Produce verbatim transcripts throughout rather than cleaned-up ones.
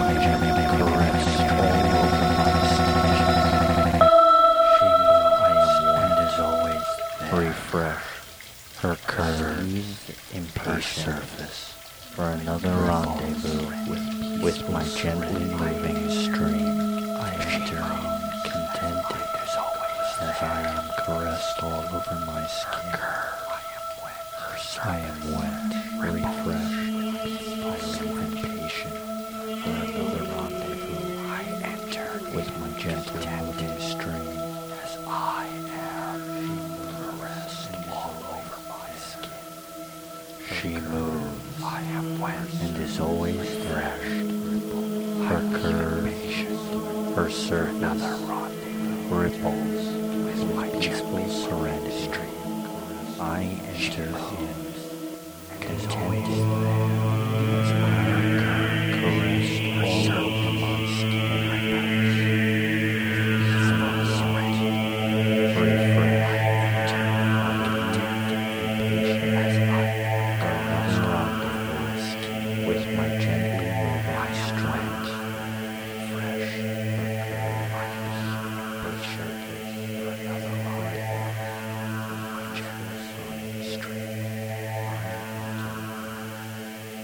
Refresh her curves, impatient surface for another rendezvous with, with my gently moving stream. I enter contented as I am caressed all over my skin. I am wet, refreshed, I am impatient for another rendezvous. I enter with my gently moving stream. As I am caressed all over my skin. She moves, I am wet, and is always threshed. Her curves, her surface, another rendezvous, ripples with my peaceful serenity. I enter in, contented as I caressed all over my skin. Refreshed, impatient as I caressed all over my skin with my gently moving strength. Fresh, her surface, another rendezvous.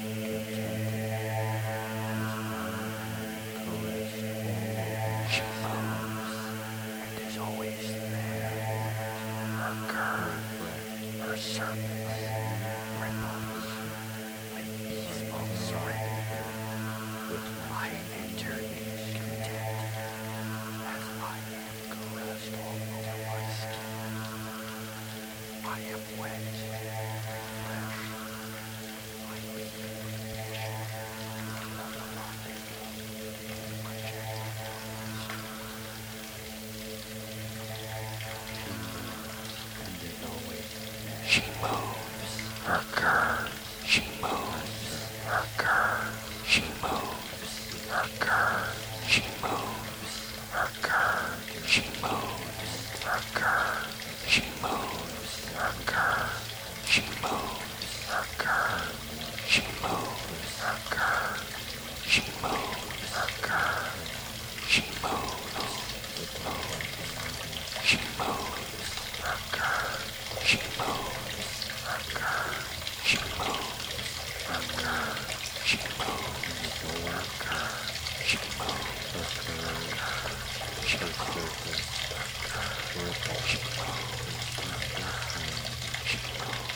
surface ripples with peaceful serenity. I enter in content as I am caressed all over my skin. I am wet, refreshed. I leave impatient another rendezvous with my gentle And as always, she moves her curves. She moves her curves. She moves her curves. She moves her curves. She moves her curves. She moves her curves. She moves her curves. She moves her curves. She moves her curves. She moves. She moves her curves. She moves her curves. She moves her curves. She moves her curves. She moves her curves. She moves her curves. She moves her curves. She moves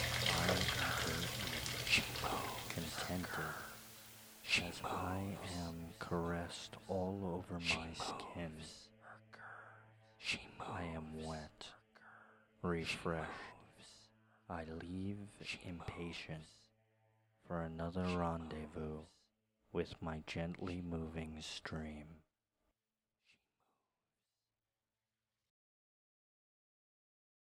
She moves contented She as I am caressed all over my skin. She moves I am wet, refreshed. I leave impatient for another rendezvous with my gently moving stream.